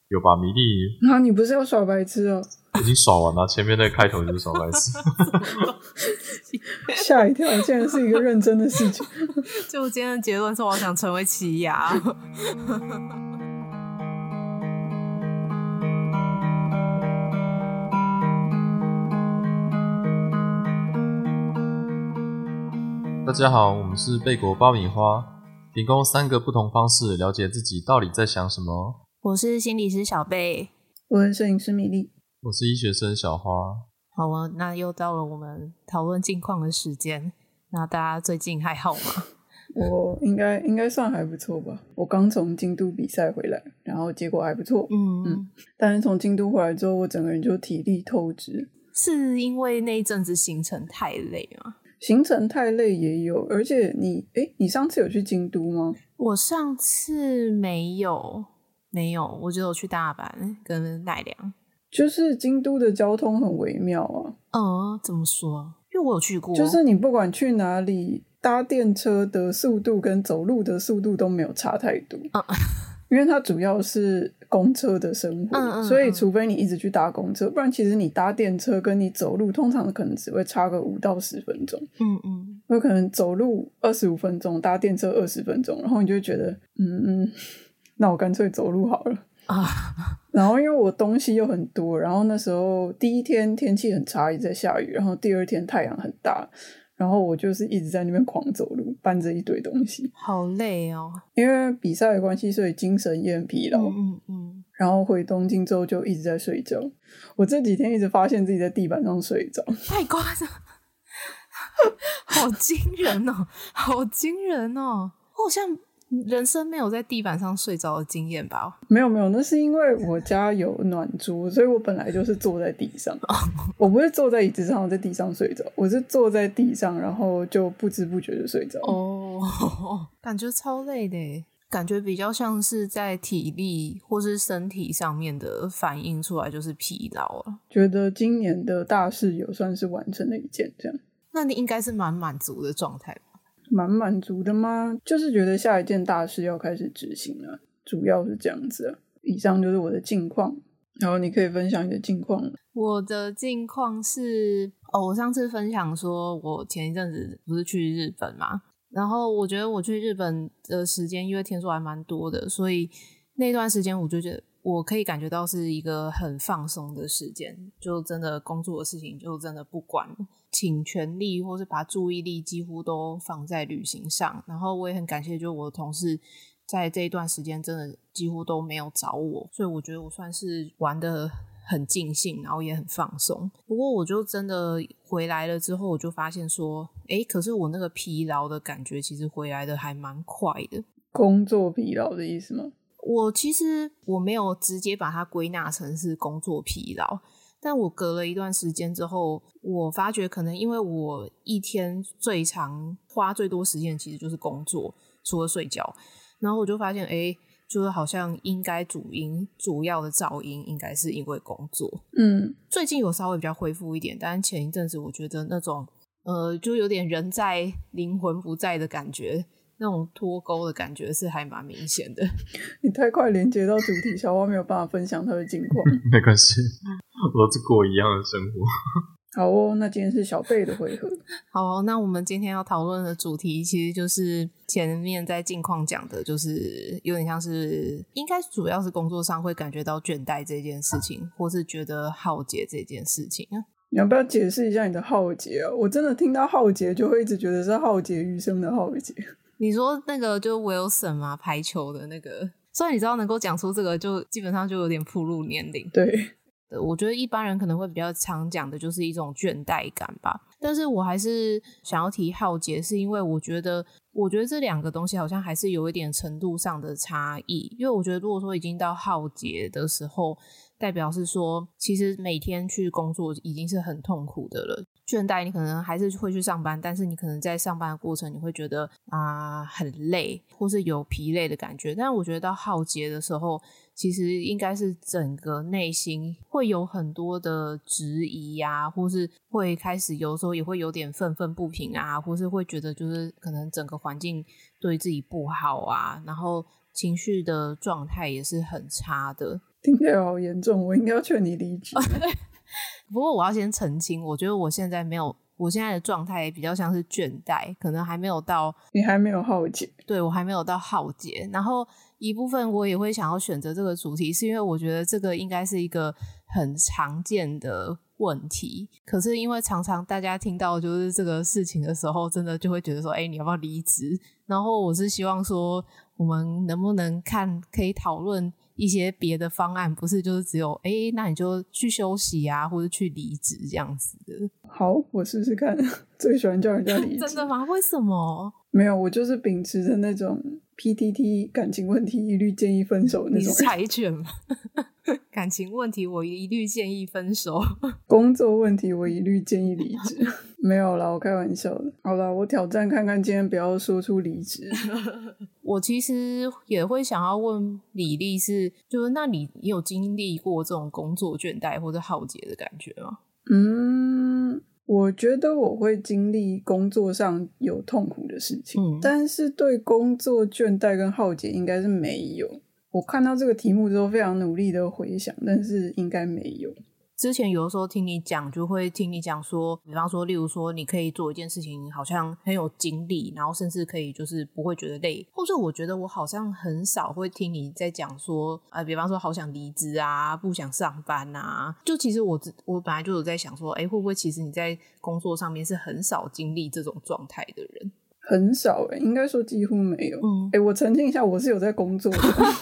有吧？米粒你不是要耍白痴哦？ 已经耍完了，前面那个开头就是耍白痴。 吓一跳，竟然是一个认真的事情。 就今天的结论是，我想成为奇亚。 大家好，我们是贝果爆米花，提供3个不同方式了解自己到底在想什么。 我是心理师小贝， 我是摄影师米粒， 我是医学生小花。 好啊，那又到了我们讨论近况的时间。那大家最近还好吗？ 我应该算还不错吧。我刚从京都比赛回来，然后结果还不错。但是从京都回来之后，我整个人就体力透支。 是因为那一阵子行程太累吗？ 行程太累也有，而且你上次有去京都吗？ 我上次没有，我只有去大阪跟奈良。 就是京都的交通很微妙啊。 怎么说？因为我有去过， 就是你不管去哪里，搭电车的速度跟走路的速度都没有差太多。因为它主要是公车的生活，所以除非你一直去搭公车，不然其实你搭电车跟你走路通常可能只会差个5到10分钟。有可能走路25分钟，搭电车20分钟，然后你就会觉得那我干脆走路好了。然后因为我东西又很多，然后那时候第一天天气很差，一直在下雨，然后第二天太阳很大，然后我就是一直在那边狂走路，搬着一堆东西， 好累哦。 因为比赛的关系，所以精神也很疲劳。然后回东京之后就一直在睡觉。我这几天一直发现自己在地板上睡着， 太夸张，好惊人哦，好惊人哦！我好像人生没有在地板上睡着的经验吧？ 没有，那是因为我家有暖桌，所以我本来就是坐在地上。我不是坐在椅子上在地上睡着，我是坐在地上，然后就不知不觉就睡着。 感觉超累的耶，感觉比较像是在体力或是身体上面的反应出来就是疲劳了。 觉得今年的大事有算是完成了一件这样。 那你应该是蛮满足的状态吧？ 蛮满足的吗？就是觉得下一件大事要开始执行了，主要是这样子啊。以上就是我的近况，然后你可以分享你的近况了。 我的近况是我上次分享说我前一阵子不是去日本嘛，然后我觉得我去日本的时间因为天数还蛮多的，所以那段时间我就觉得我可以感觉到是一个很放松的时间，就真的工作的事情就真的不管，倾全力或是把注意力几乎都放在旅行上。然后我也很感谢就我的同事在这一段时间真的几乎都没有找我，所以我觉得我算是玩得很尽兴，然后也很放松。不过我就真的回来了之后，我就发现说可是我那个疲劳的感觉其实回来的还蛮快的。 工作疲劳的意思吗？ 其实我没有直接把它归纳成是工作疲劳，但我隔了一段时间之后，我发觉可能因为我一天最常花最多时间其实就是工作，除了睡觉，然后我就发现就是好像应该主要的噪音应该是因为工作。最近有稍微比较恢复一点，但前一阵子我觉得那种就有点人在灵魂不在的感觉，那种脱钩的感觉是还蛮明显的。 你太快连接到主题，小花没有办法分享她的近况。 没关系，我都是过一样的生活。 好哦，那今天是小贝的回合。 好，那我们今天要讨论的主题其实就是前面在近况讲的，就是有点像是应该主要是工作上会感觉到倦怠这件事情，或是觉得浩劫这件事情啊。 你要不要解释一下你的浩劫啊？我真的听到浩劫就会一直觉得是浩劫余生的浩劫。 你说那个就 Wilson 嘛，排球的那个，虽然你知道能够讲出这个就基本上就有点暴露年龄。 对， 我觉得一般人可能会比较常讲的就是一种倦怠感吧，但是我还是想要提浩劫，是因为我觉得这两个东西好像还是有一点程度上的差异。因为我觉得如果说已经到浩劫的时候，代表是说其实每天去工作已经是很痛苦的了，倦怠你可能还是会去上班，但是你可能在上班的过程你会觉得很累，或是有疲累的感觉。但我觉得到浩劫的时候，其实应该是整个内心会有很多的质疑啊，或是会开始有时候也会有点愤愤不平啊，或是会觉得就是可能整个环境对自己不好啊，然后情绪的状态也是很差的。 听起来好严重，我应该要劝你离职。 不过我要先澄清，我觉得我现在的状态比较像是倦怠，可能还没有到， 你还没有浩劫。 对，我还没有到浩劫。然后一部分我也会想要选择这个主题，是因为我觉得这个应该是一个很常见的问题，可是因为常常大家听到就是这个事情的时候，真的就会觉得说你要不要离职。然后我是希望说我们能不能可以讨论一些别的方案，不是就是只有那你就去休息啊，或者去离职这样子的。 好，我试试看。最喜欢叫人家离职。 真的吗？为什么？ 没有，我就是秉持着那种 PTT 感情问题一律建议分手的那种人。 你是柴犬吗？感情问题我一律建议分手， 工作问题我一律建议离职。没有啦，我开玩笑的。好啦，我挑战看看今天不要说出离职。 我其实也会想要问李丽就是那你有经历过这种工作倦怠或者浩劫的感觉吗？ 我觉得我会经历工作上有痛苦的事情，但是对工作倦怠跟浩劫应该是没有。我看到这个题目之后非常努力的回想，但是应该没有。 之前有的时候听你讲，就会听你讲说，比方说例如说你可以做一件事情好像很有精力，然后甚至可以就是不会觉得累，或者我觉得我好像很少会听你在讲说比方说好想离职啊，不想上班啊。就其实我本来就有在想说会不会其实你在工作上面是很少经历这种状态的人。 很少应该说几乎没有。我澄清一下，我是有在工作的。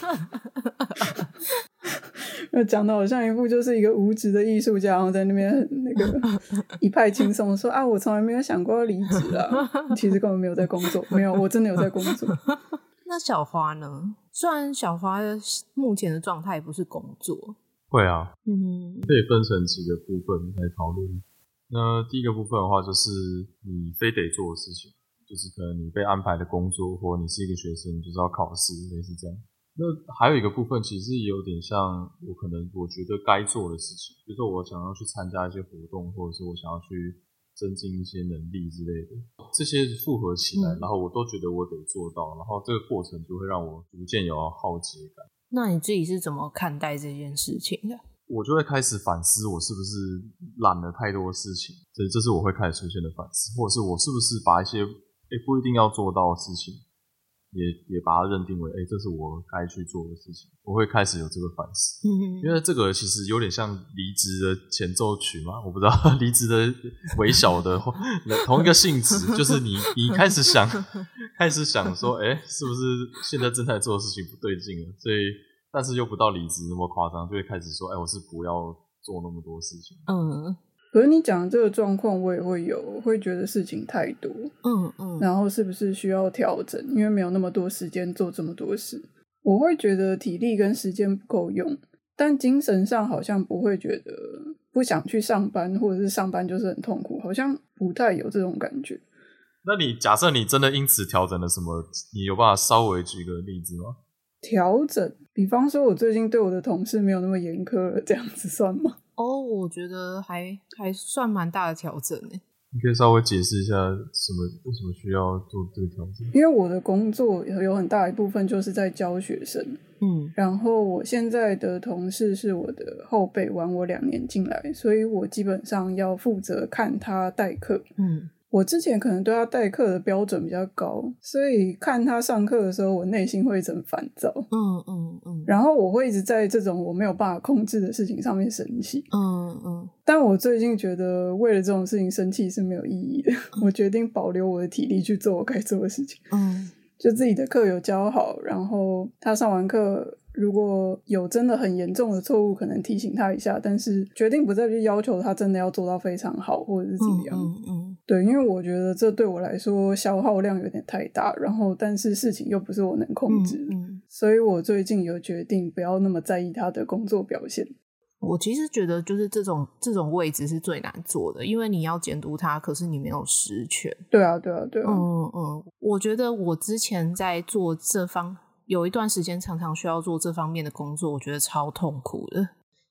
讲的好像一副就是一个无职的艺术家，然后在那边那个一派轻松说我从来没有想过要离职啊，其实根本没有在工作。没有，我真的有在工作。 那小花呢？虽然小花目前的状态不是工作。 会啊，可以分成几个部分来讨论。那第一个部分的话，就是你非得做的事情，就是可能你被安排的工作，或你是一个学生，就是要考试，类似这样。那还有一个部分其实也有点像我觉得该做的事情，比如说我想要去参加一些活动，或者是我想要去增进一些能力之类的，这些复合起来，然后我都觉得我得做到，然后这个过程就会让我逐渐有浩劫感。那你自己是怎么看待这件事情的？ 我就会开始反思我是不是揽了太多事情，这是我会开始出现的反思，或者是我是不是把一些不一定要做到的事情也把它认定为这是我该去做的事情，我会开始有这个反思。因为这个其实有点像离职的前奏曲嘛，我不知道离职的微小的同一个性质，就是你开始想说是不是现在正在做的事情不对劲了，所以但是又不到离职那么夸张，就会开始说我是不要做那么多事情。 可是你讲的这个状况我也会有，我会觉得事情太多，然后是不是需要调整，因为没有那么多时间做这么多事。我会觉得体力跟时间不够用，但精神上好像不会觉得不想去上班，或者是上班就是很痛苦，好像不太有这种感觉。 那你假设你真的因此调整了什么，你有办法稍微举个例子吗？ 调整，比方说我最近对我的同事没有那么严苛了，这样子算吗？ 我觉得还算蛮大的调整耶。 你可以稍微解释一下为什么需要做这个调整？ 因为我的工作有很大一部分就是在教学生，然后我现在的同事是我的后辈，晚我2年进来，所以我基本上要负责看他代课。我之前可能对他代课的标准比较高，所以看他上课的时候，我内心会一阵烦躁。然后我会一直在这种我没有办法控制的事情上面生气。但我最近觉得为了这种事情生气是没有意义的，我决定保留我的体力去做我该做的事情。就自己的课有教好，然后他上完课如果有真的很严重的错误，可能提醒他一下，但是决定不再去要求他真的要做到非常好或者是怎么样。对，因为我觉得这对我来说消耗量有点太大，然后但是事情又不是我能控制的，所以我最近有决定不要那么在意他的工作表现。 我其实觉得就是这种位置是最难做的，因为你要监督他，可是你没有实权。 对啊。 我觉得我之前在做有一段时间常常需要做这方面的工作，我觉得超痛苦的。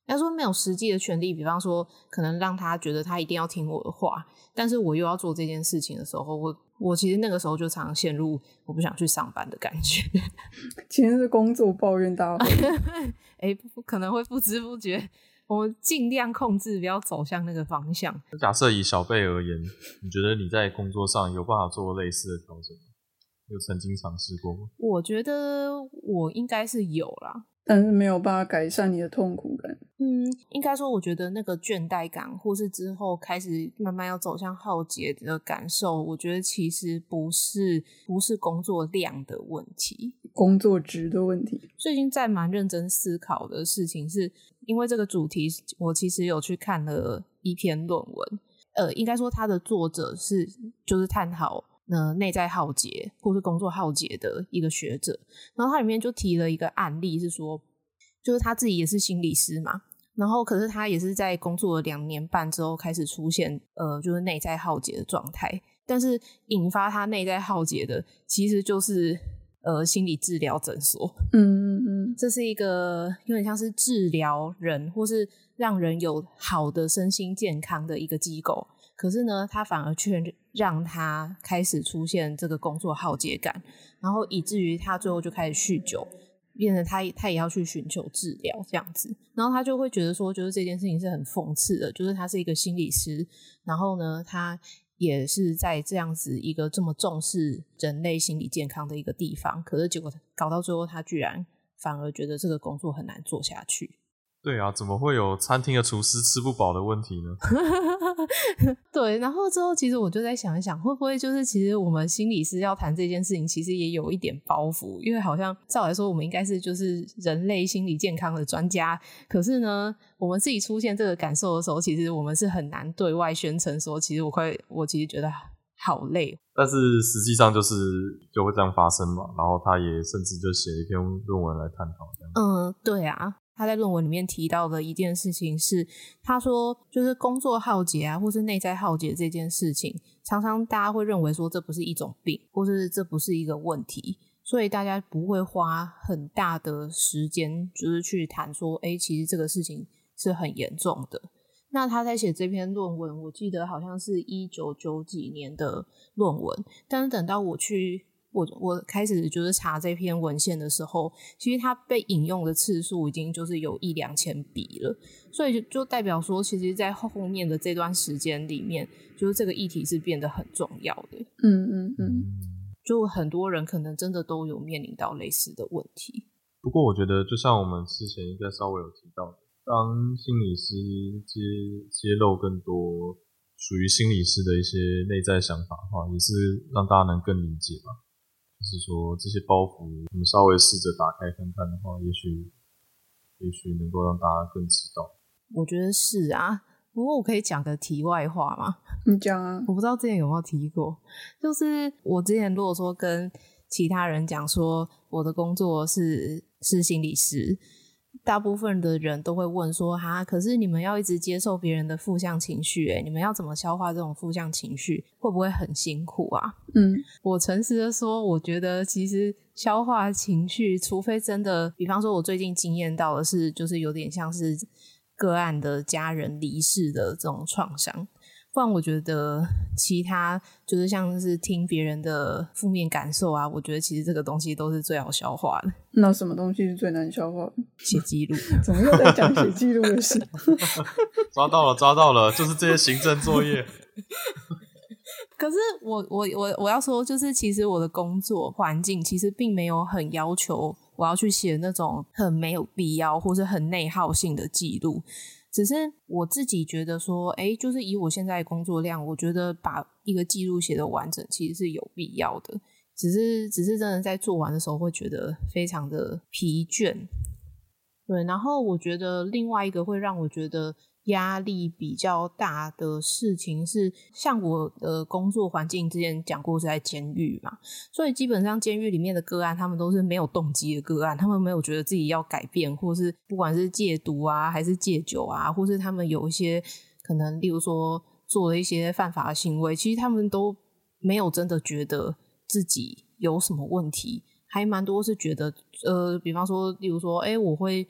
要说没有实际的权利，比方说可能让他觉得他一定要听我的话，但是我又要做这件事情的时候，我其实那个时候就常常陷入我不想去上班的感觉。 其实是工作抱怨大会。 可能会不知不觉，我们尽量控制不要走向那个方向。 假设以小贝而言，你觉得你在工作上有办法做类似的调整吗？有曾经尝试过吗？ 我觉得我应该是有啦， 但是没有办法改善你的痛苦感。 应该说我觉得那个倦怠感或是之后开始慢慢要走向浩劫的感受，我觉得其实不是工作量的问题， 工作值的问题。 最近在蛮认真思考的事情是，因为这个主题我其实有去看了一篇论文，应该说它的作者就是探讨内在浩劫或是工作浩劫的一个学者，然后他里面就提了一个案例，是说就是他自己也是心理师嘛，然后可是他也是在工作了2年半之后开始出现就是内在浩劫的状态，但是引发他内在浩劫的其实就是心理治疗诊所。这是一个有点像是治疗人或是让人有好的身心健康的一个机构，可是呢他反而却让他开始出现这个工作浩劫感，然后以至于他最后就开始酗酒，变成他也要去寻求治疗这样子。然后他就会觉得说，就是这件事情是很讽刺的，就是他是一个心理师，然后呢他也是在这样子一个这么重视人类心理健康的一个地方，可是结果搞到最后他居然反而觉得这个工作很难做下去。 对啊，怎么会有餐厅的厨师吃不饱的问题呢？ 对，然后之后其实我就在想一想，会不会就是其实我们心理师要谈这件事情其实也有一点包袱，因为好像照来说我们应该是就是人类心理健康的专家，可是呢我们自己出现这个感受的时候，其实我们是很难对外宣称说其实我其实觉得好累， 但是实际上就会这样发生嘛，然后他也甚至就写了一篇论文来探讨这样。 对啊，他在论文里面提到的一件事情是，他说就是工作浩劫啊或是内在浩劫这件事情，常常大家会认为说这不是一种病，或是这不是一个问题，所以大家不会花很大的时间就是去谈说其实这个事情是很严重的。那他在写这篇论文，我记得好像是1990几年的论文，但是等到我开始就是查这篇文献的时候，其实它被引用的次数已经就是有1-2千笔了，所以就代表说其实在后面的这段时间里面，就是这个议题是变得很重要的。就很多人可能真的都有面临到类似的问题。 不过我觉得就像我们之前应该稍微有提到的，当心理师揭露更多属于心理师的一些内在想法的话，也是让大家能更理解吧。就是说这些包袱我们稍微试着打开看看的话，也许能够让大家更知道。 我觉得是啊，不过我可以讲个题外话吗？ 你讲啊。 我不知道之前有没有提过，就是我之前如果说跟其他人讲说我的工作是心理师，大部分的人都会问说可是你们要一直接受别人的负向情绪你们要怎么消化这种负向情绪，会不会很辛苦啊？我诚实的说，我觉得其实消化情绪，除非真的比方说我最近经验到的是就是有点像是个案的家人离世的这种创伤，不然我觉得其他就是像是听别人的负面感受啊，我觉得其实这个东西都是最好消化的。 那什么东西是最难消化的？ 写记录。 怎么又在讲写记录的事？ 抓到了，就是这些行政作业。 可是我要说，就是其实我的工作环境其实并没有很要求我要去写那种很没有必要或是很内耗性的记录，只是我自己觉得说就是以我现在的工作量，我觉得把一个记录写得完整其实是有必要的，只是真的在做完的时候会觉得非常的疲倦。对，然后我觉得另外一个会让我觉得压力比较大的事情是，像我的工作环境之前讲过是在监狱嘛，所以基本上监狱里面的个案他们都是没有动机的个案，他们没有觉得自己要改变，或是不管是戒毒啊还是戒酒啊，或是他们有一些可能例如说做了一些犯法的行为，其实他们都没有真的觉得自己有什么问题，还蛮多是觉得比方说例如说我会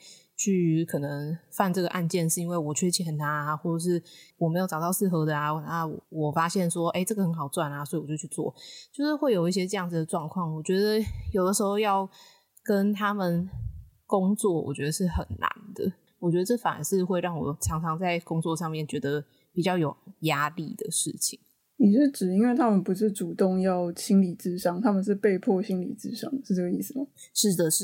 去可能犯这个案件是因为我缺钱啊，或者是我没有找到适合的啊，那我发现说这个很好赚啊，所以我就去做，就是会有一些这样子的状况。我觉得有的时候要跟他们工作，我觉得是很难的。我觉得这反而是会让我常常在工作上面觉得比较有压力的事情。 你是指因为他们不是主动要心理咨商，他们是被迫心理咨商，是这个意思吗？ 是的，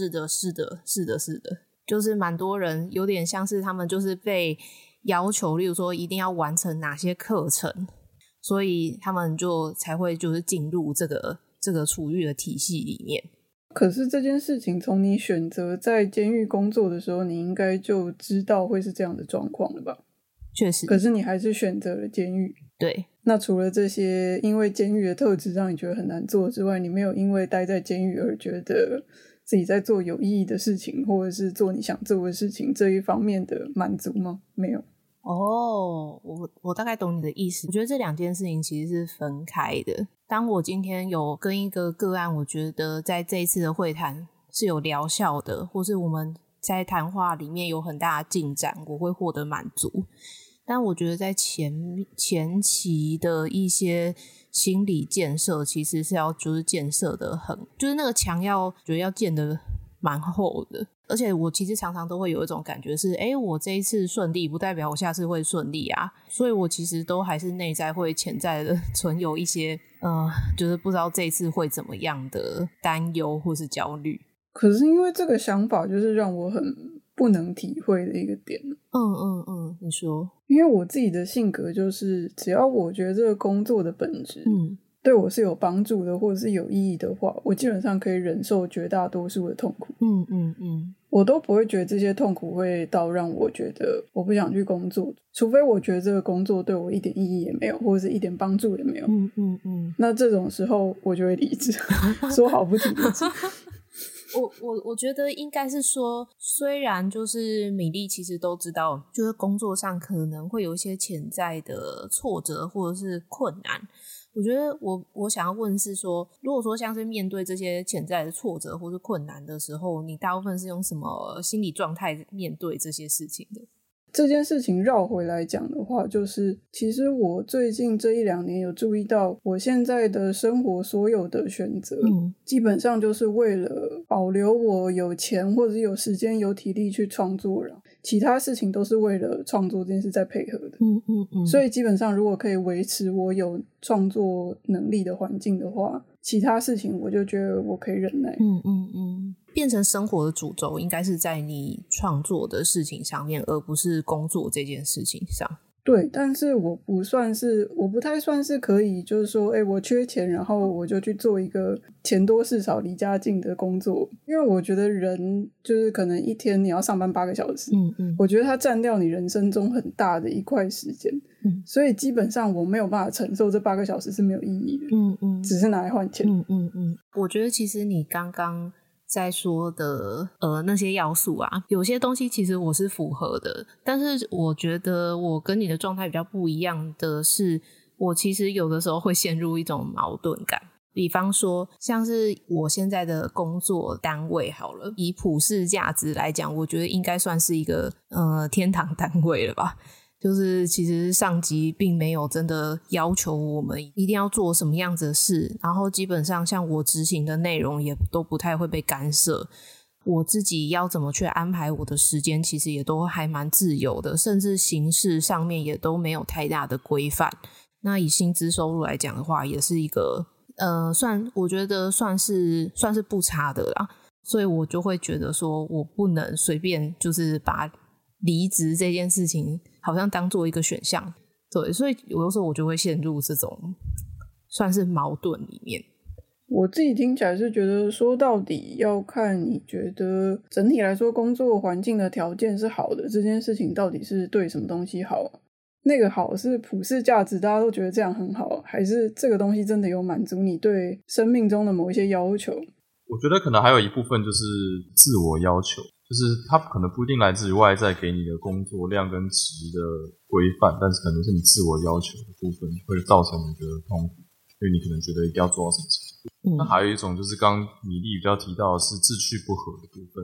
就是蛮多人有点像是他们就是被要求，例如说一定要完成哪些课程，所以他们就才会就是进入这个处遇的体系里面。 可是这件事情从你选择在监狱工作的时候，你应该就知道会是这样的状况了吧？ 确实。 可是你还是选择了监狱。 对。 那除了这些因为监狱的特质让你觉得很难做之外，你没有因为待在监狱而觉得自己在做有意义的事情，或者是做你想做的事情这一方面的满足吗？没有。 我大概懂你的意思。我觉得这两件事情其实是分开的。当我今天有跟一个个案，我觉得在这一次的会谈是有疗效的，或是我们在谈话里面有很大的进展，我会获得满足。但我觉得在前期的一些心理建设其实是要就是建设的就是那个墙觉得要建得蛮厚的。而且我其实常常都会有一种感觉是我这一次顺利不代表我下次会顺利啊，所以我其实都还是内在会潜在的存有一些就是不知道这一次会怎么样的担忧或是焦虑。 可是因为这个想法就是让我很不能体会的一个点。 你说。 因为我自己的性格就是只要我觉得这个工作的本质对我是有帮助的或者是有意义的话，我基本上可以忍受绝大多数的痛苦。我都不会觉得这些痛苦会到让我觉得我不想去工作，除非我觉得这个工作对我一点意义也没有，或者是一点帮助也没有。那这种时候我就会离职说好不提离职。 我觉得应该是说，虽然就是米粒其实都知道，就是工作上可能会有一些潜在的挫折或者是困难。我觉得我想要问是说，如果说像是面对这些潜在的挫折或是困难的时候，你大部分是用什么心理状态面对这些事情的？ 这件事情绕回来讲的话，就是其实我最近这1-2年有注意到，我现在的生活所有的选择基本上就是为了保留我有钱或者有时间有体力去创作，其他事情都是为了创作这件事在配合的。所以基本上如果可以维持我有创作能力的环境的话，其他事情我就觉得我可以忍耐。 变成生活的主轴应该是在你创作的事情上面，而不是工作这件事情上。 对，但是我不太算是可以就是说我缺钱然后我就去做一个钱多事少离家近的工作，因为我觉得人就是可能一天你要上班8个小时，我觉得它占掉你人生中很大的一块时间，所以基本上我没有办法承受这8个小时是没有意义的，只是拿来换钱。 我觉得其实你刚刚在说的那些要素啊，有些东西其实我是符合的，但是我觉得我跟你的状态比较不一样的是，我其实有的时候会陷入一种矛盾感。比方说像是我现在的工作单位好了，以普世价值来讲，我觉得应该算是一个天堂单位了吧。就是其实上级并没有真的要求我们一定要做什么样子的事，然后基本上像我执行的内容也都不太会被干涉，我自己要怎么去安排我的时间其实也都还蛮自由的，甚至形式上面也都没有太大的规范。那以薪资收入来讲的话，也是一个我觉得算是不差的啦，所以我就会觉得说我不能随便就是把离职这件事情好像当做一个选项。对，所以有的时候我就会陷入这种算是矛盾里面。 我自己听起来是觉得说到底要看你觉得整体来说工作环境的条件是好的，这件事情到底是对什么东西好，那个好是普世价值大家都觉得这样很好，还是这个东西真的有满足你对生命中的某一些要求。 我觉得可能还有一部分就是自我要求，就是它可能不一定来自于外在给你的工作量跟值的规范，但是可能是你自我要求的部分会造成你的痛苦，因为你可能觉得一定要做到什么程度。那还有一种就是刚米粒比较提到的是志趣不合的部分，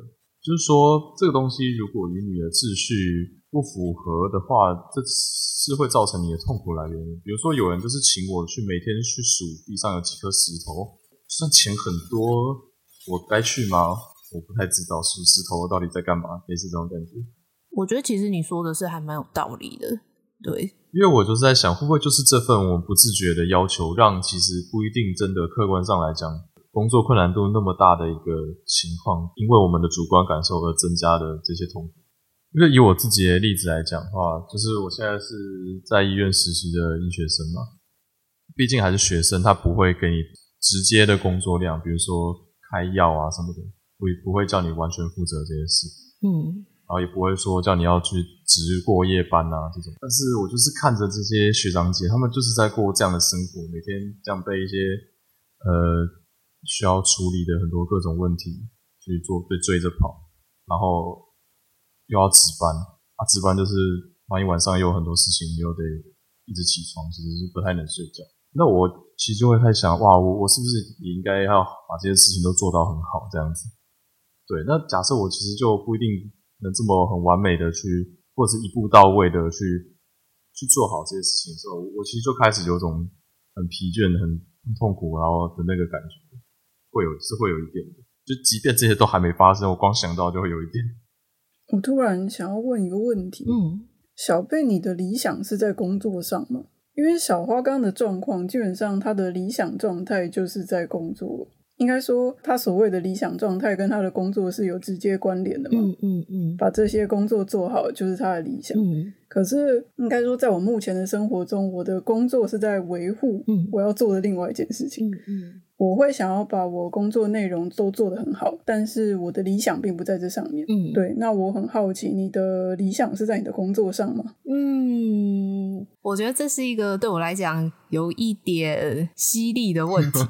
就是说这个东西如果与你的秩序不符合的话，这是会造成你的痛苦来源。比如说有人就是请我去每天去数地上有几颗石头，算钱很多，我该去吗？我不太知道数石头到底在干嘛，类似这种感觉。 我觉得其实你说的是还蛮有道理的，对。 因为我就是在想，会不会就是这份我们不自觉的要求，让其实不一定真的客观上来讲，工作困难度那么大的一个情况，因为我们的主观感受而增加的这些痛苦。因为以我自己的例子来讲的话，就是我现在是在医院实习的医学生嘛，毕竟还是学生，他不会给你直接的工作量，比如说开药啊什么的，不会叫你完全负责这些事。然后也不会说叫你要去值过夜班啊这种，但是我就是看着这些学长姐，他们就是在过这样的生活，每天这样被一些需要处理的很多各种问题去被追着跑，然后又要值班啊，值班就是万一晚上又有很多事情，又得一直起床，其实是不太能睡觉。那我其实就会开始想，哇，我是不是也应该要把这些事情都做到很好这样子？对，那假设我其实就不一定能这么很完美的去，或者是一步到位的去做好这些事情的时候，我其实就开始有种很疲倦、很痛苦，然后的那个感觉，会有一点的。就即便这些都还没发生，我光想到就会有一点。 我突然想要问一个问题，小贝，你的理想是在工作上吗？因为小花刚刚的状况，基本上他的理想状态就是在工作。应该说他所谓的理想状态跟他的工作是有直接关联的嘛，把这些工作做好就是他的理想。可是应该说在我目前的生活中，我的工作是在维护我要做的另外一件事情。我会想要把我工作内容都做得很好，但是我的理想并不在这上面。对，那我很好奇，你的理想是在你的工作上吗？ 我觉得这是一个对我来讲有一点犀利的问题。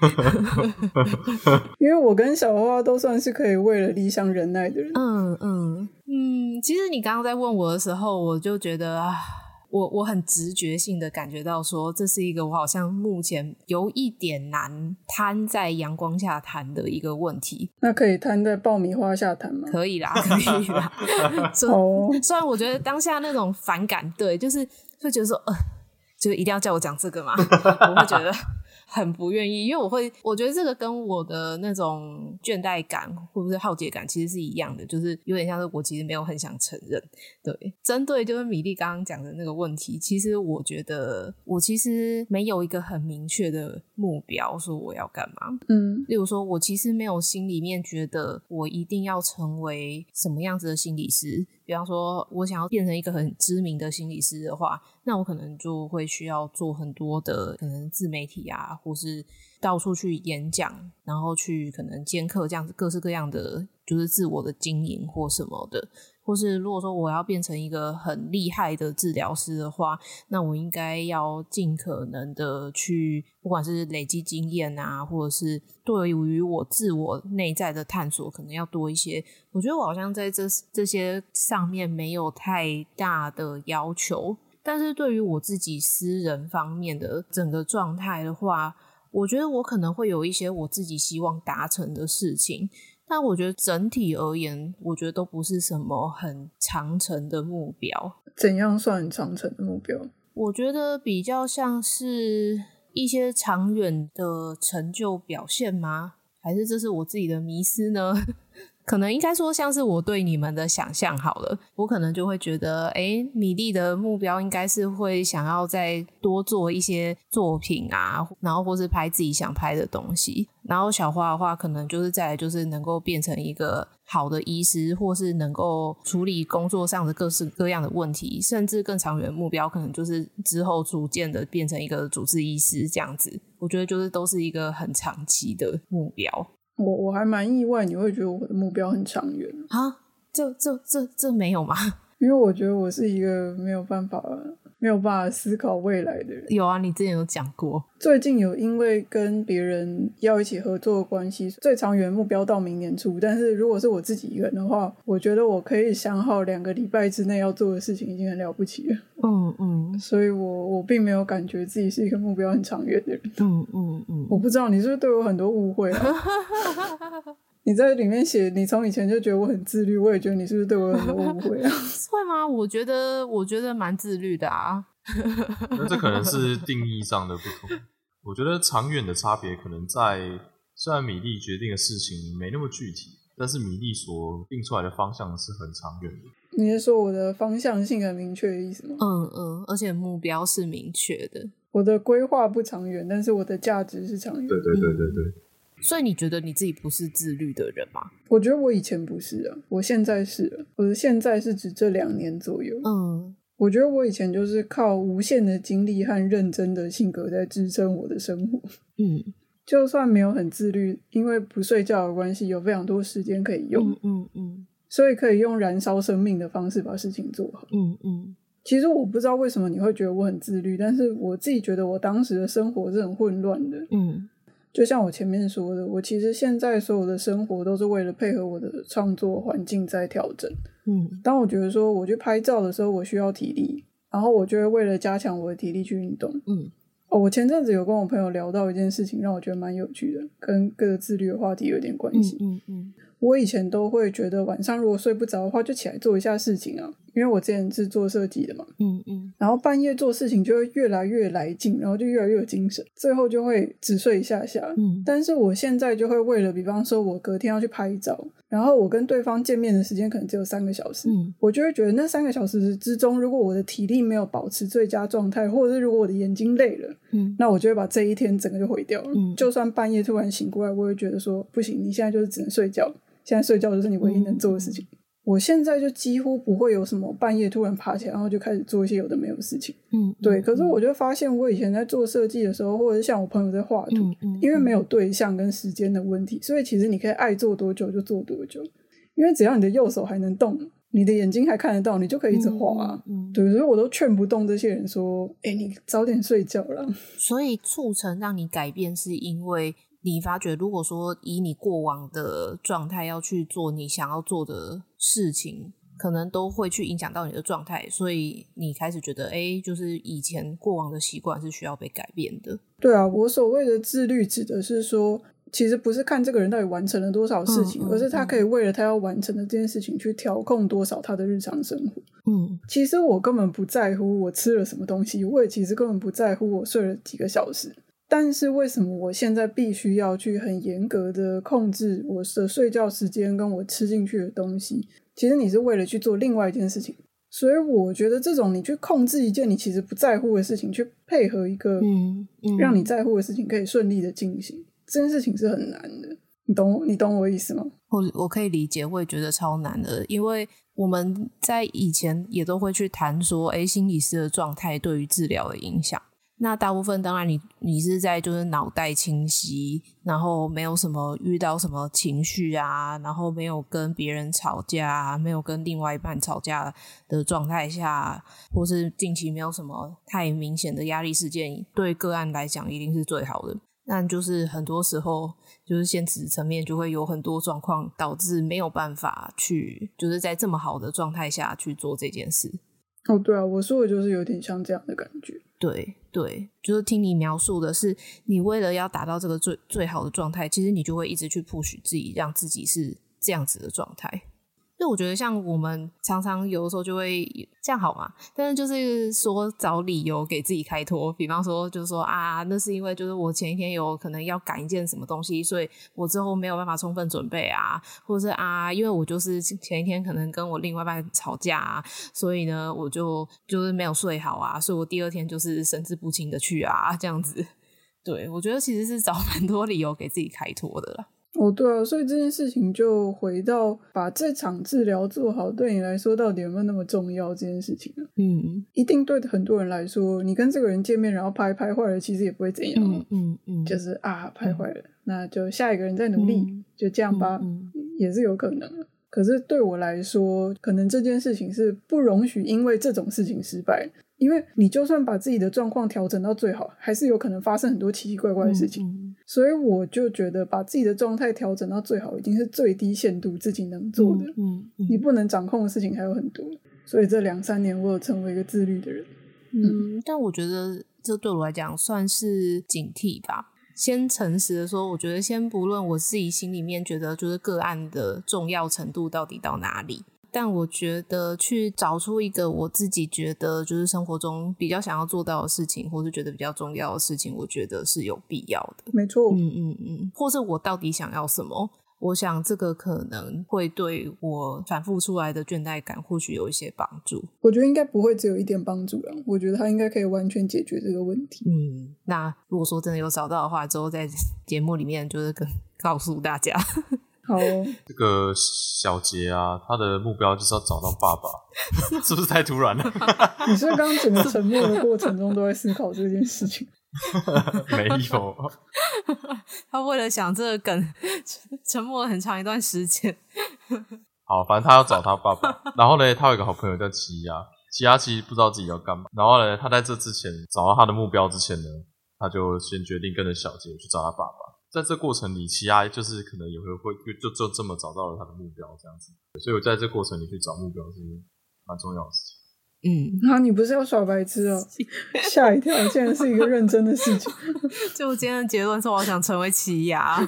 因为我跟小花都算是可以为了理想忍耐的人。 其实你刚刚在问我的时候，我就觉得我很直觉性的感觉到说，这是一个我好像目前有一点难摊在阳光下谈的一个问题。 那可以摊在爆米花下谈吗？ 可以啦，可以啦。虽然我觉得当下那种反感，对，就是会觉得说，就一定要叫我讲这个嘛，我会觉得很不愿意，因为我觉得这个跟我的那种倦怠感或者是好奇感其实是一样的，就是有点像是我其实没有很想承认。对，针对就是米粒刚刚讲的那个问题，其实我觉得我其实没有一个很明确的目标说我要干嘛。例如说我其实没有心里面觉得我一定要成为什么样子的心理师，比方说我想要变成一个很知名的心理师的话，那我可能就会需要做很多的可能自媒体啊，或是到处去演讲，然后去可能兼课这样子各式各样的就是自我的经营或什么的。或是如果说我要变成一个很厉害的治疗师的话，那我应该要尽可能的去不管是累积经验啊，或者是对于我自我内在的探索可能要多一些。我觉得我好像在这些上面没有太大的要求，但是对于我自己私人方面的整个状态的话，我觉得我可能会有一些我自己希望达成的事情，但我觉得整体而言，我觉得都不是什么很长程的目标。 怎样算很长程的目标？ 我觉得比较像是一些长远的成就表现吗？还是这是我自己的迷思呢？可能应该说像是我对你们的想象好了，我可能就会觉得米粒的目标应该是会想要再多做一些作品啊，然后或是拍自己想拍的东西，然后小花的话可能就是再来就是能够变成一个好的医师，或是能够处理工作上的各式各样的问题，甚至更长远的目标可能就是之后逐渐的变成一个主治医师这样子。我觉得就是都是一个很长期的目标。 我还蛮意外你会觉得我的目标很长远啊，这没有吗？ 因为我觉得我是一个没有办法思考未来的人。 有啊，你之前有讲过。 最近有因为跟别人要一起合作的关系，最长远目标到明年初，但是如果是我自己一个人的话，我觉得我可以想好2个礼拜之内要做的事情已经很了不起了。所以我并没有感觉自己是一个目标很长远的人。我不知道你是不是对我很多误会啊？ 你在里面写你从以前就觉得我很自律，我也觉得你是不是对我有很多误会啊？ 会吗？我觉得蛮自律的啊。 那这可能是定义上的不同。我觉得长远的差别可能在，虽然米粒决定的事情没那么具体，但是米粒所定出来的方向是很长远的。 你是说我的方向性很明确的意思吗？ 而且目标是明确的。 我的规划不长远，但是我的价值是长远。 对。 所以你觉得你自己不是自律的人吗？ 我觉得我以前不是啊，我现在是了。我的现在是指这2年左右。我觉得我以前就是靠无限的精力和认真的性格在支撑我的生活。就算没有很自律，因为不睡觉的关系，有非常多时间可以用。所以可以用燃烧生命的方式把事情做好。其实我不知道为什么你会觉得我很自律，但是我自己觉得我当时的生活是很混乱的。就像我前面说的，我其实现在所有的生活都是为了配合我的创作环境在调整。当我觉得说我去拍照的时候我需要体力，然后我就会为了加强我的体力去运动。我前阵子有跟我朋友聊到一件事情，让我觉得蛮有趣的，跟各个自律的话题有点关系。我以前都会觉得晚上如果睡不着的话就起来做一下事情啊，因为我之前是做设计的嘛。然后半夜做事情就会越来越来劲，然后就越来越有精神，最后就会只睡一下下。但是我现在就会为了比方说我隔天要去拍照，然后我跟对方见面的时间可能只有3个小时，我就会觉得那3个小时之中，如果我的体力没有保持最佳状态，或者是如果我的眼睛累了，那我就会把这一天整个就毁掉了。就算半夜突然醒过来，我会觉得说不行，你现在就是只能睡觉，现在睡觉就是你唯一能做的事情。我现在就几乎不会有什么半夜突然爬起来然后就开始做一些有的没有的事情。对。可是我就发现我以前在做设计的时候，或者是像我朋友在画图，因为没有对象跟时间的问题，所以其实你可以爱做多久就做多久，因为只要你的右手还能动，你的眼睛还看得到，你就可以一直画啊。对，所以我都劝不动这些人说你早点睡觉啦。 所以促成让你改变是因为你发觉如果说以你过往的状态要去做你想要做的事情，可能都会去影响到你的状态，所以你开始觉得就是以前过往的习惯是需要被改变的。 对啊，我所谓的自律指的是说其实不是看这个人到底完成了多少事情，而是他可以为了他要完成的这件事情去调控多少他的日常生活。其实我根本不在乎我吃了什么东西，我也其实根本不在乎我睡了几个小时，但是为什么我现在必须要去很严格的控制我的睡觉时间跟我吃进去的东西，其实你是为了去做另外一件事情。所以我觉得这种你去控制一件你其实不在乎的事情，去配合一个让你在乎的事情可以顺利的进行，这件事情是很难的。你懂我意思吗？ 我可以理解，我也觉得超难的，因为我们在以前也都会去谈说心理师的状态对于治疗的影响。那大部分当然你是在就是脑袋清晰，然后没有什么遇到什么情绪啊，然后没有跟别人吵架，没有跟另外一半吵架的状态下，或是近期没有什么太明显的压力事件，对个案来讲一定是最好的。但就是很多时候就是现实层面就会有很多状况导致没有办法去就是在这么好的状态下去做这件事。 对啊，我说的就是有点像这样的感觉。 对，就是听你描述的是你为了要达到这个最好的状态，其实你就会一直去 push 自己，让自己是这样子的状态。所以我觉得像我们常常有的时候就会这样好嘛，但是就是说找理由给自己开脱，比方说就是说那是因为就是我前一天有可能要赶一件什么东西，所以我之后没有办法充分准备啊，或者是因为我就是前一天可能跟我另外一半吵架啊，所以呢我就是没有睡好啊，所以我第二天就是神志不清的去这样子。对，我觉得其实是找蛮多理由给自己开脱的啦。 对啊，所以这件事情就回到把这场治疗做好对你来说到底有没有那么重要这件事情啊。一定对很多人来说，你跟这个人见面然后拍坏了其实也不会怎样。就是拍坏了那就下一个人再努力，就这样吧，也是有可能的。可是对我来说，可能这件事情是不容许因为这种事情失败，因为你就算把自己的状况调整到最好，还是有可能发生很多奇奇怪怪的事情。所以我就觉得把自己的状态调整到最好已经是最低限度自己能做的。你不能掌控的事情还有很多，所以这2-3年我有成为一个自律的人。 但我觉得这对我来讲算是警惕吧。 先诚实的说，我觉得先不论我自己心里面觉得就是个案的重要程度到底到哪里，但我觉得去找出一个我自己觉得就是生活中比较想要做到的事情，或是觉得比较重要的事情，我觉得是有必要的。 没错。 或是我到底想要什么，我想这个可能会对我反复出来的倦怠感或许有一些帮助。 我觉得应该不会只有一点帮助啦，我觉得它应该可以完全解决这个问题。 那如果说真的有找到的话，之后在节目里面就是告诉大家。 好哦， 这个小杰啊，他的目标就是要找到爸爸，是不是太突然了？ 你是不是刚刚整个沉默的过程中都在思考这件事情？ 没有， 他为了想这个梗沉默了很长一段时间。 好，反正他要找他爸爸，然后呢，他有一个好朋友叫奇亚，奇亚其实不知道自己要干嘛，然后呢，他在这之前找到他的目标之前呢，他就先决定跟着小杰去找他爸爸。在这过程里，奇亚就是可能也会就这么找到了他的目标这样子，所以我在这过程里去找目标是蛮重要的事情。 你不是要耍白痴哦？吓一跳，竟然是一个认真的事情。 就今天的结论是我想成为奇亚。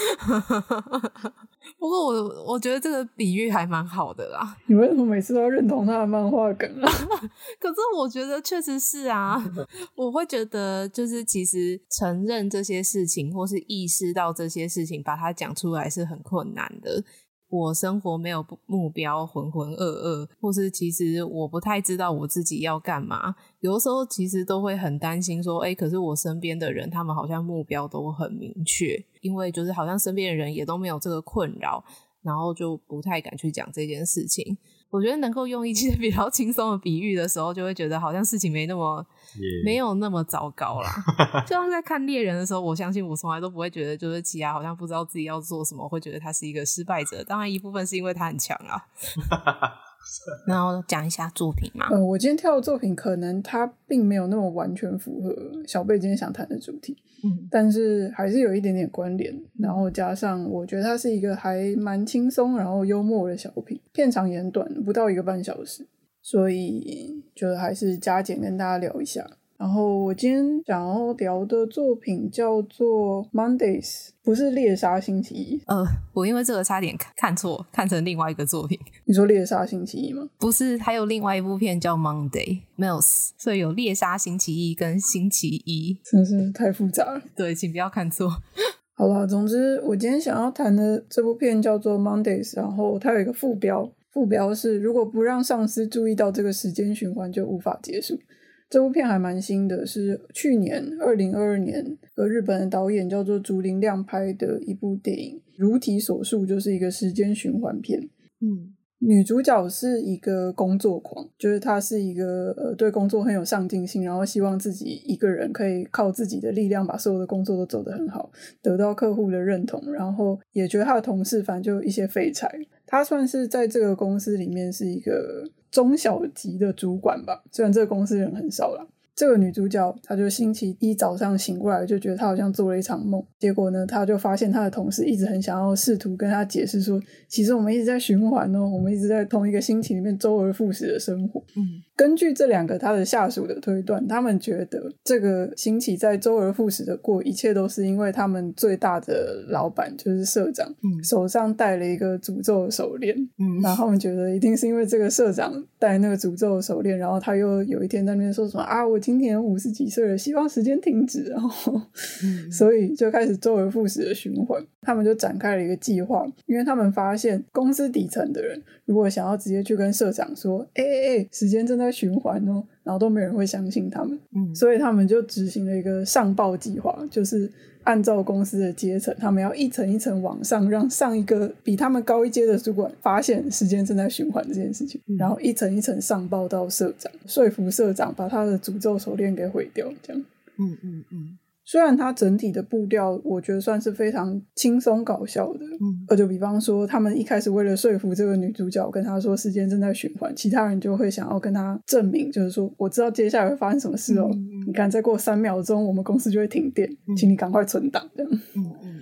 不过我觉得这个比喻还蛮好的啦。 你为什么每次都要认同他的漫画梗啊？ 可是我觉得确实是啊。我会觉得就是其实承认这些事情或是意识到这些事情把它讲出来是很困难的。我生活没有目标，浑浑噩噩，或是其实我不太知道我自己要干嘛，有的时候其实都会很担心说可是我身边的人他们好像目标都很明确，因为就是好像身边的人也都没有这个困扰，然后就不太敢去讲这件事情。我觉得能够用一些比较轻松的比喻的时候，就会觉得好像事情没有那么糟糕啦。就像在看猎人的时候，我相信我从来都不会觉得就是奇亚好像不知道自己要做什么，会觉得他是一个失败者。当然一部分是因为他很强啊。然后讲一下作品嘛。 我今天挑的作品可能它并没有那么完全符合小贝今天想谈的主题，但是还是有一点点关联，然后加上我觉得它是一个还蛮轻松然后幽默的小品，片长也很短，不到1个半小时，所以就还是加减跟大家聊一下。然后我今天想要聊的作品叫做 Mondays， 不是猎杀星期一。 我因为这个差点看错，看成另外一个作品。 你说猎杀星期一吗？ 不是，还有另外一部片叫 Monday Mills， 所以有猎杀星期一跟星期一， 真是太复杂了。 对，请不要看错。 好啦，总之我今天想要谈的这部片叫做 Mondays， 然后它有一个副标是如果不让上司注意到这个时间循环就无法结束。这部片还蛮新的，是去年2022年日本的导演叫做竹林亮拍的一部电影，如题所述就是一个时间循环片。女主角是一个工作狂，就是她是一个对工作很有上进心，然后希望自己一个人可以靠自己的力量把所有的工作都走得很好，得到客户的认同，然后也觉得她的同事反正就一些废柴。她算是在这个公司里面是一个中小级的主管吧，虽然这个公司人很少啦。这个女主角她就星期一早上醒过来就觉得她好像做了一场梦，结果呢她就发现她的同事一直很想要试图跟她解释说其实我们一直在循环哦，我们一直在同一个星期里面周而复始的生活。根据这两个她的下属的推断，他们觉得这个星期在周而复始的过，一切都是因为他们最大的老板就是社长手上戴了一个诅咒的手链，然后他们觉得一定是因为这个社长戴那个诅咒的手链，然后他又有一天在那边说什么我今年50几岁了，希望时间停止，然后所以就开始周而复始的循环。他们就展开了一个计划，因为他们发现公司底层的人如果想要直接去跟社长说时间正在循环哦，然后都没人会相信他们，所以他们就执行了一个上报计划，就是按照公司的阶层，他们要一层一层往上，让上一个比他们高一阶的主管发现时间正在循环这件事情，然后一层一层上报到社长，说服社长把他的诅咒手链给毁掉，这样。虽然它整体的步调我觉得算是非常轻松搞笑的，就比方说他们一开始为了说服这个女主角跟她说时间正在循环，其他人就会想要跟她证明，就是说我知道接下来会发生什么事哦，你看再过3秒钟我们公司就会停电，请你赶快存档这样。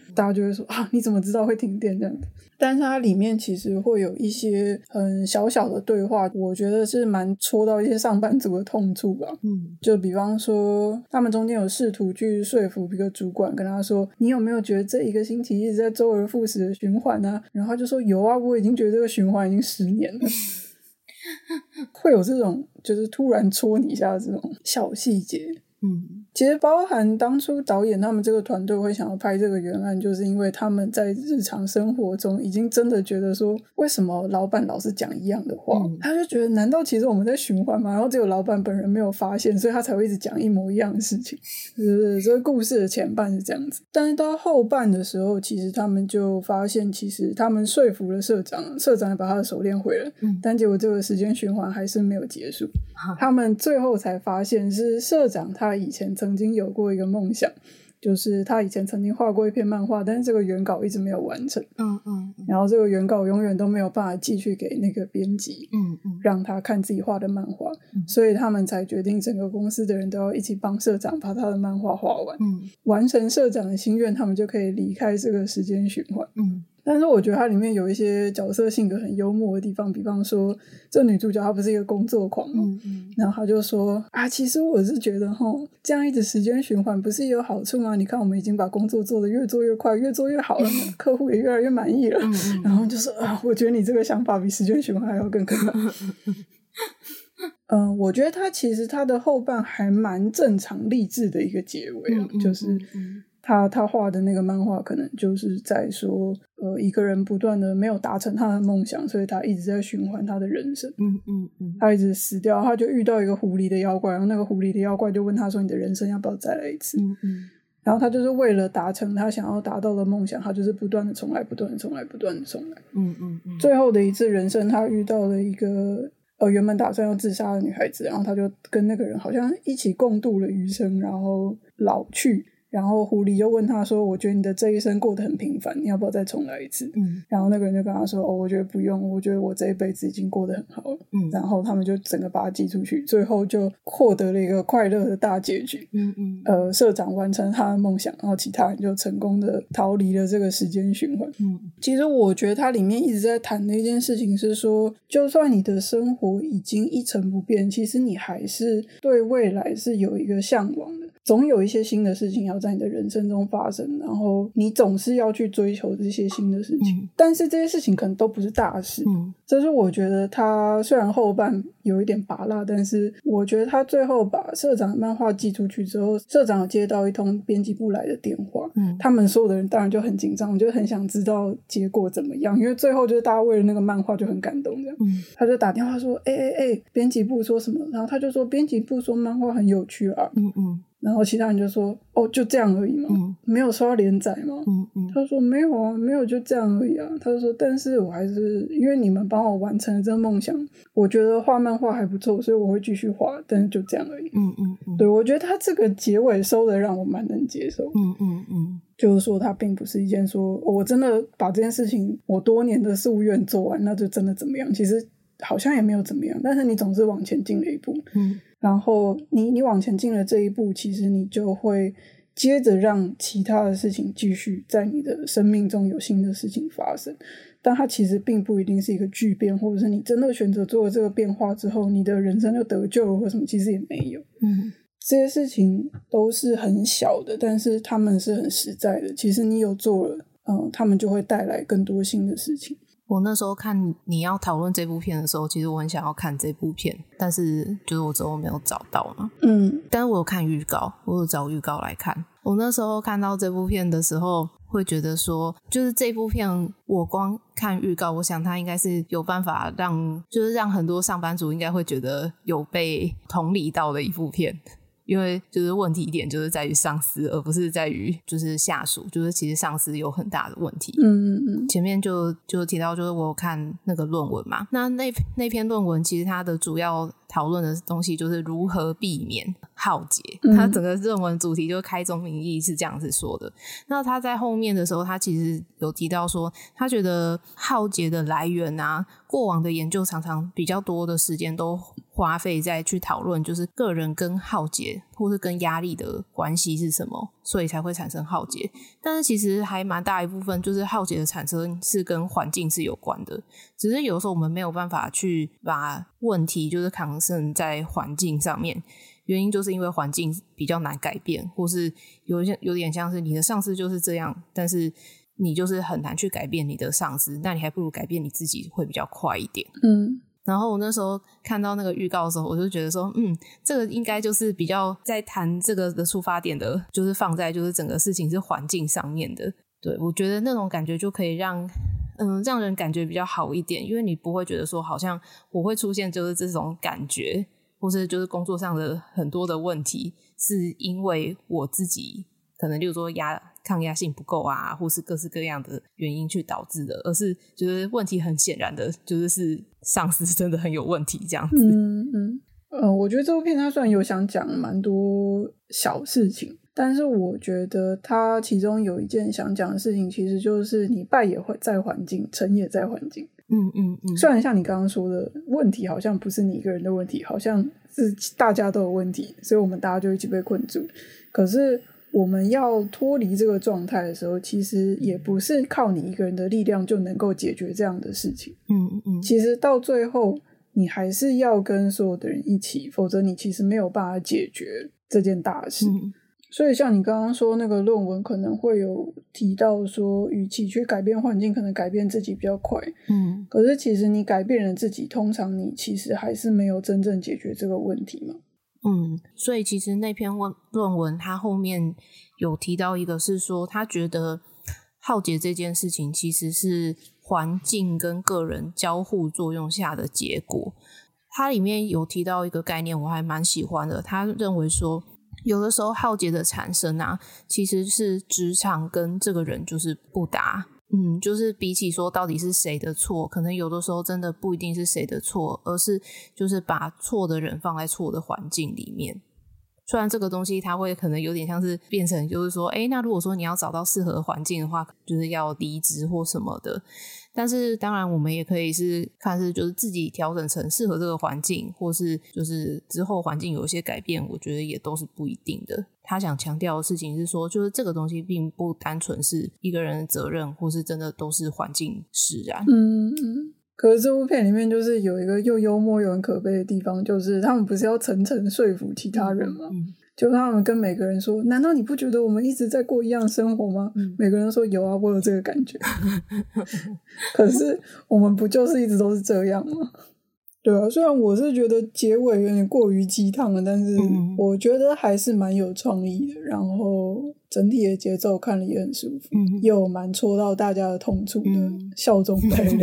大家就会说啊，你怎么知道会停电这样子？但是它里面其实会有一些很小小的对话，我觉得是蛮戳到一些上班族的痛处吧。就比方说他们中间有试图去说服一个主管，跟他说你有没有觉得这一个星期一直在周而复始的循环啊？然后他就说有啊，我已经觉得这个循环已经10年了。会有这种就是突然戳你一下的这种小细节。其实包含当初导演他们这个团队会想要拍这个原案，就是因为他们在日常生活中已经真的觉得说为什么老板老是讲一样的话，他就觉得难道其实我们在循环吗？然后只有老板本人没有发现，所以他才会一直讲一模一样的事情。这个故事的前半是这样子，但是到后半的时候，其实他们就发现其实他们说服了社长，社长也把他的手链毁了，但结果这个时间循环还是没有结束。他们最后才发现是社长他以前曾经有过一个梦想，就是他以前曾经画过一篇漫画，但是这个原稿一直没有完成。然后这个原稿永远都没有办法寄去给那个编辑，让他看自己画的漫画，所以他们才决定整个公司的人都要一起帮社长把他的漫画画完，完成社长的心愿，他们就可以离开这个时间循环。但是我觉得它里面有一些角色性格很幽默的地方，比方说这女主角她不是一个工作狂吗？然后她就说啊，其实我是觉得这样一直时间循环不是也有好处吗？你看我们已经把工作做得越做越快，越做越好了，客户也越来越满意了。然后就说啊，我觉得你这个想法比时间循环还要更可怕。我觉得它其实它的后半还蛮正常励志的一个结尾，就是他画的那个漫画可能就是在说一个人不断的没有达成他的梦想，所以他一直在循环他的人生。他一直死掉，他就遇到一个狐狸的妖怪，然后那个狐狸的妖怪就问他说你的人生要不要再来一次。然后他就是为了达成他想要达到的梦想，他就是不断的重来，不断的重来，不断的重来。最后的一次人生，他遇到了一个原本打算要自杀的女孩子，然后他就跟那个人好像一起共度了余生，然后老去。然后狐狸就问他说我觉得你的这一生过得很平凡，你要不要再重来一次？然后那个人就跟他说我觉得不用，我觉得我这一辈子已经过得很好了。然后他们就整个把他寄出去，最后就获得了一个快乐的大结局。社长完成他的梦想，然后其他人就成功的逃离了这个时间循环。其实我觉得它里面一直在谈的一件事情是说，就算你的生活已经一成不变，其实你还是对未来是有一个向往的，总有一些新的事情要在你的人生中发生，然后你总是要去追求这些新的事情。但是这些事情可能都不是大事。这是我觉得他虽然后半有一点拔辣，但是我觉得他最后把社长的漫画寄出去之后，社长有接到一通编辑部来的电话，他们所有的人当然就很紧张，就很想知道结果怎么样，因为最后就是大家为了那个漫画就很感动这样。他就打电话说编辑部说什么，然后他就说编辑部说漫画很有趣啊。然后其他人就说就这样而已嘛，没有说要连载吗？他说没有啊，没有，就这样而已啊。他就说但是我还是因为你们帮我完成了这个梦想，我觉得画漫画还不错，所以我会继续画，但是就这样而已。对，我觉得他这个结尾收的让我蛮能接受。就是说他并不是一件说我真的把这件事情我多年的夙愿做完那就真的怎么样，其实好像也没有怎么样，但是你总是往前进了一步。然后你往前进了这一步，其实你就会接着让其他的事情继续在你的生命中有新的事情发生，但它其实并不一定是一个巨变，或者是你真的选择做了这个变化之后你的人生就得救了或什么，其实也没有。这些事情都是很小的，但是他们是很实在的，其实你有做了他们就会带来更多新的事情。 我那时候看你要讨论这部片的时候，其实我很想要看这部片，但是就是我之后没有找到嘛。但是我有看预告，我有找预告来看。我那时候看到这部片的时候会觉得说，就是这部片我光看预告，我想它应该是有办法让很多上班族应该会觉得有被同理到的一部片。因为就是问题点就是在于上司，而不是在于就是下属，就是其实上司有很大的问题。前面就提到就是我有看那个论文嘛，那篇论文其实它的主要讨论的东西就是如何避免浩劫。他整个论文主题就是开宗明义是这样子说的。那他在后面的时候他其实有提到说他觉得浩劫的来源啊，过往的研究常常比较多的时间都花费在去讨论就是个人跟浩劫或是跟压力的关系是什么， 所以才会产生浩劫。但是其实还蛮大一部分就是浩劫的产生是跟环境是有关的，只是有时候我们没有办法去把问题就是扛胜在环境上面，原因就是因为环境比较难改变，或是有点像是你的上司就是这样，但是你就是很难去改变你的上司，那你还不如改变你自己会比较快一点。然后我那时候看到那个预告的时候，我就觉得说这个应该就是比较在谈这个的出发点的，就是放在就是整个事情是环境上面的。对，我觉得那种感觉就可以让人感觉比较好一点，因为你不会觉得说好像我会出现就是这种感觉，或是就是工作上的很多的问题是因为我自己可能例如说抗压性不够啊，或是各式各样的原因去导致的，而是就是问题很显然的就是上司真的很有问题这样子。 我觉得这部片它虽然有想讲蛮多小事情，但是我觉得它其中有一件想讲的事情，其实就是你败也在环境，成也在环境。虽然像你刚刚说的问题好像不是你一个人的问题，好像是大家都有问题，所以我们大家就一起被困住，可是我们要脱离这个状态的时候，其实也不是靠你一个人的力量就能够解决这样的事情。其实到最后你还是要跟所有的人一起，否则你其实没有办法解决这件大事。所以像你刚刚说那个论文可能会有提到说，与其去改变环境，可能改变自己比较快。可是其实你改变了自己，通常你其实还是没有真正解决这个问题嘛。 所以其实那篇论文他后面有提到一个是说，他觉得浩劫这件事情其实是环境跟个人交互作用下的结果。他里面有提到一个概念我还蛮喜欢的，他认为说有的时候浩劫的产生啊，其实是职场跟这个人就是不搭。就是比起说到底是谁的错，可能有的时候真的不一定是谁的错，而是就是把错的人放在错的环境里面。虽然这个东西它会可能有点像是变成就是说那如果说你要找到适合的环境的话，就是要离职或什么的，但是当然我们也可以是看是就是自己调整成适合这个环境，或是就是之后环境有一些改变，我觉得也都是不一定的。他想强调的事情是说，就是这个东西并不单纯是一个人的责任，或是真的都是环境使然。 可是这部片里面就是有一个又幽默又很可悲的地方，就是他们不是要层层说服其他人吗？就他们跟每个人说，难道你不觉得我们一直在过一样的生活吗？每个人说有啊，我有这个感觉。可是我们不就是一直都是这样吗？对啊，虽然我是觉得结尾有点过于鸡汤了，但是我觉得还是蛮有创意的，然后整体的节奏看了也很舒服，又蛮戳到大家的痛处的，笑中带泪。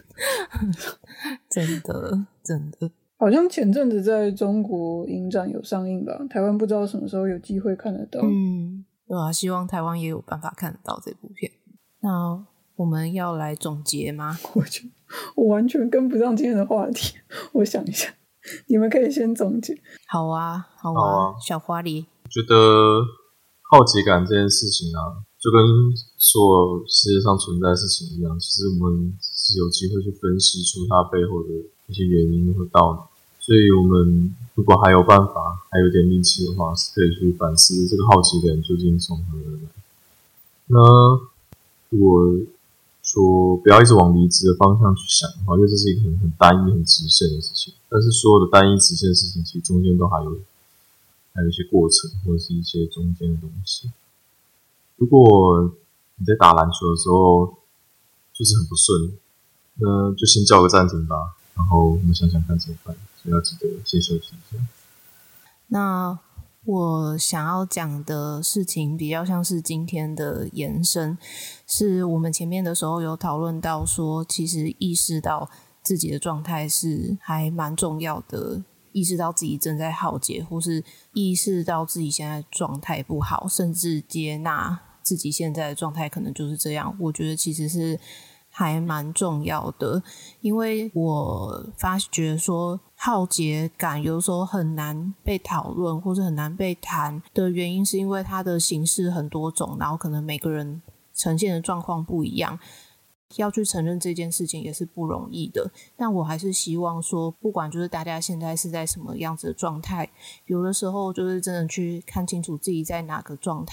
真的好像前阵子在中国影展有上映吧，台湾不知道什么时候有机会看得到。 对啊，希望台湾也有办法看得到这部片。那我们要来总结吗？ 我完全跟不上今天的话题，我想一下，你们可以先总结。 好啊，小花梨， 觉得好奇感这件事情啊，就跟所有世界上存在的事情一样，其实我们是有机会去分析出它背后的一些原因和道理。所以我们如果还有办法，还有点力气的话，是可以去反思这个好奇感究竟从何而来。那如果说不要一直往离职的方向去想的话，因为这是一个很单一、很直线的事情。但是所有的单一直线的事情，其实中间都还有一些过程，或者是一些中间的东西。如果你在打篮球的时候就是很不顺，那就先叫个暂停吧，然后我们想想看怎么办。所以要记得先休息一下。 那我想要讲的事情比较像是今天的延伸，是我们前面的时候有讨论到说，其实意识到自己的状态是还蛮重要的，意识到自己正在浩劫，或是意识到自己现在状态不好，甚至接纳自己现在的状态可能就是这样，我觉得其实是还蛮重要的。因为我发觉说浩劫感有时候很难被讨论或是很难被谈的原因，是因为它的形式很多种，然后可能每个人呈现的状况不一样，要去承认这件事情也是不容易的。但我还是希望说，不管就是大家现在是在什么样子的状态，有的时候就是真的去看清楚自己在哪个状态，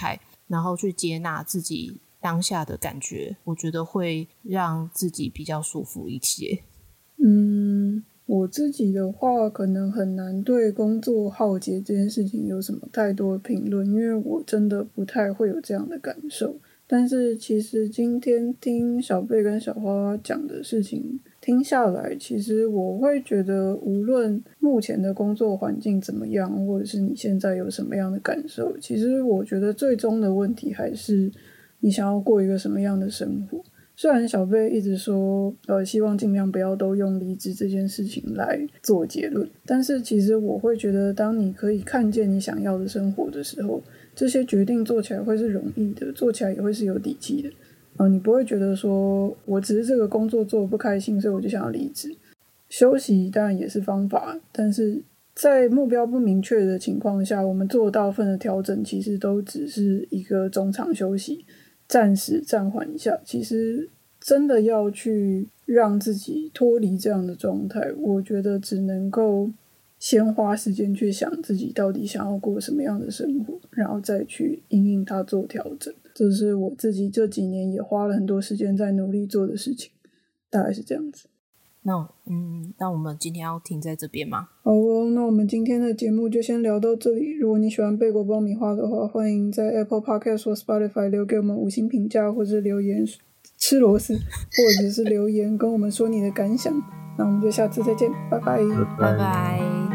然后去接纳自己当下的感觉，我觉得会让自己比较舒服一些。 我自己的话可能很难对工作浩劫这件事情有什么太多的评论，因为我真的不太会有这样的感受。但是其实今天听小贝跟小花讲的事情听下来，其实我会觉得无论目前的工作环境怎么样，或者是你现在有什么样的感受，其实我觉得最终的问题还是你想要过一个什么样的生活。虽然小贝一直说希望尽量不要都用离职这件事情来做结论，但是其实我会觉得当你可以看见你想要的生活的时候，这些决定做起来会是容易的，做起来也会是有底气的。你不会觉得说我只是这个工作做得不开心，所以我就想要离职。休息当然也是方法，但是在目标不明确的情况下，我们做大部分的调整其实都只是一个中场休息，暂时暂缓一下。其实真的要去让自己脱离这样的状态，我觉得只能够先花时间去想自己到底想要过什么样的生活，然后再去因应它做调整。这是我自己这几年也花了很多时间在努力做的事情，大概是这样子。 那我们今天要停在这边吗？ 好哦，那我们今天的节目就先聊到这里。如果你喜欢贝果爆米花的话，欢迎在 Apple Podcast 或 Spotify 留给我们5星评价，或者留言吃螺丝，或者是留言跟我们说你的感想。那我们就下次再见，拜拜， 拜拜。